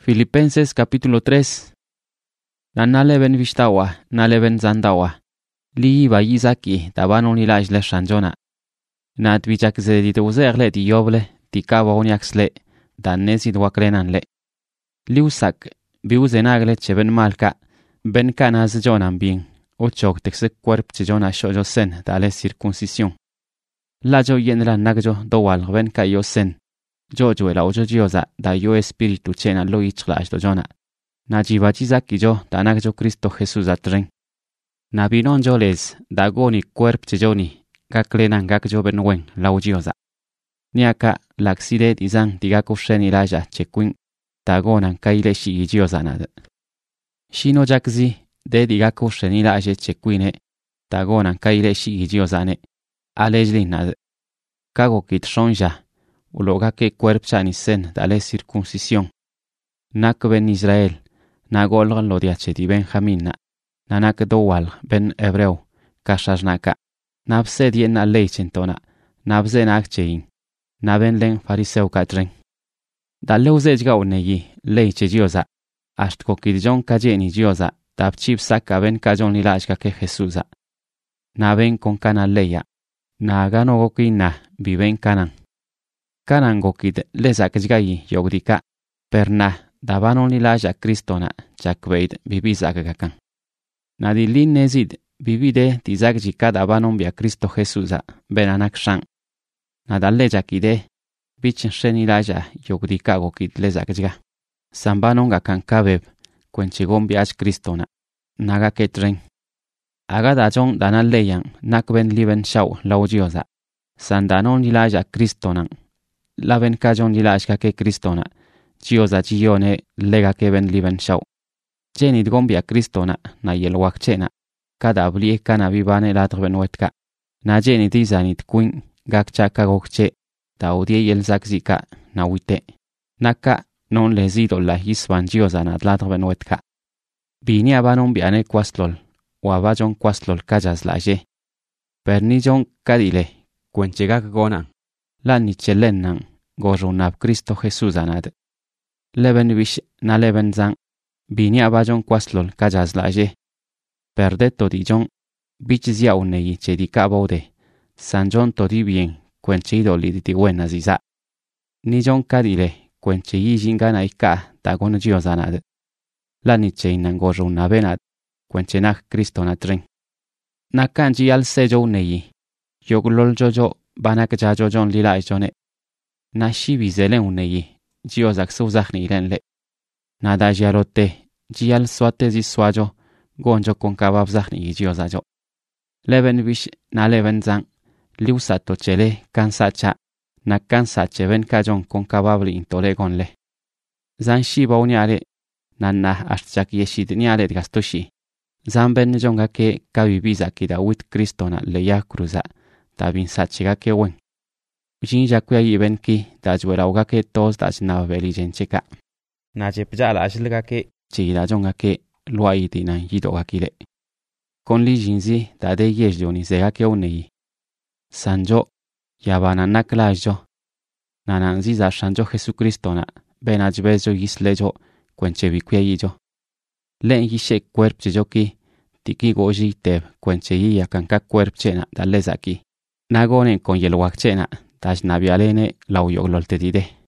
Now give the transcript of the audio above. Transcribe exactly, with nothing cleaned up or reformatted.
Filipenses capítulo tres. Na naleben vishtawa, naleben zandawa. Li ba yizaki, tabano ni laj le shanjona. Na twijak zedi te uzerle di yoble, di kaba oniaksle, dan nezid wakrenanle. Li usak, bi uzenagle cheben malka, ben kanaz jonan bien, o chok teksek cuerp chejona shojo sen, dale circuncisión. La jo yenla nagjo dowal ben kayo sen. Jojo la ojo jioza da yo espiritu chena lo ichla do jona. Na jiva jizaki jo da nagjo Cristo Jesús atren. Na binon joles da goni cuerp chejoni, gaklenan gakjo benwen la ojioza. Niaka lakside dizan digako sheni laja chequin, da gonan kaile shi jioza nad. Shino jakzi de digako sheni laje chequine, da gonan kaile shi jiozane. Alejlin nad. Kago kit shonja. Uloga que cuerpcha ni sen dale circuncisión. Nak ben Israel, na golgan lo diache di Benjamin na, na nak dowal ben hebreu, kashashnaka, na bse dien na leichentona, na bse nak chein, na ben len fariseu katren. Dale uzejga uneyi, leiche jioza, ashtko kidjon kajeni jioza, tab chip saka ben kajon lilashka ke Jesusa. Na ben con kana leia, na gano gokina, viven kanan. Kanan gokid lezak jgayi yogdika, perna dabanon lilaja kristona jakveid bibizak gakan. Nadilin nezid bibide tizak jika dabanon bia Cristo Jesusa benanak shan. Nadalle jakide bich shen ilaja yogdika gokid lezak jga. Sambanon gakan kabeb kwenchigon biach kristona naga ketren. Agadajon danal leyan nakben liben shaw laujioza. Sandanon lilaja kristonan. La ben kajon lilashka ke kristona, chioza chione lega ke ben liben shaw. Jenit gombia kristona na yelwak chena, kada blie kana vivane latr ben wetka. Na jenit izanit kuin gakcha kagokche, ta odie yelzak zika na wite. Naka non lezido la hisban chioza na latr ben wetka. Bini abanon biane kwaslol, o abajon kwaslol kajaz la je. Pernijon kadile, kwenchegak gonan. La nichelen nan gorunab Cristo Jesús anad. Leben wish na leben zan, bini abajon kwaslol kajaz laje. Perde todijon, bich zia uneyi chedika bode, sanjon todi bien, kwenche idoli diti buena ziza. Nijon kadile, kwenche yijingana ika tagon jiozanad. La niche nan gorunabenad, kwenche nak Cristo natren. Nakanji al sejo uneyi, yoglol jojo, banak jajojon lila ijone. Na shibi zelen uneyi, jiozak souzakni ilenle. Na da jialote, jial swate zi swajo, gonjo kon kabab zakni jiozajo. Leben wish na leben zang, liusato chele kansacha, na kansache ben kajon kon kababli intole gonle. Zan shiba uniale, nanna ashtjak yeshid niale gastoshi. Zan ben jonga ke kabibiza kida wit kristona leya cruza. Tabin sachiga ke wen. Ujin jakuya yiben ki dajwera uga ke tos daj na veli jencheka. Na jepja la ashilga ke chida jonga ke luai di na yido gakile. Kon li jinzi dade yesh joni zega ke uneyi. Sanjo yabana naklajo. Nananzi za shanjo Jesucristo na ben ajbejo yislejo kwenche bikuya yijo. Len yishe cuerp joki tiki goji teb kwenche yi yakanka cuerp chena dalezaki. Nagonen con yelwak chena, tash nabialene lau yogloltetide.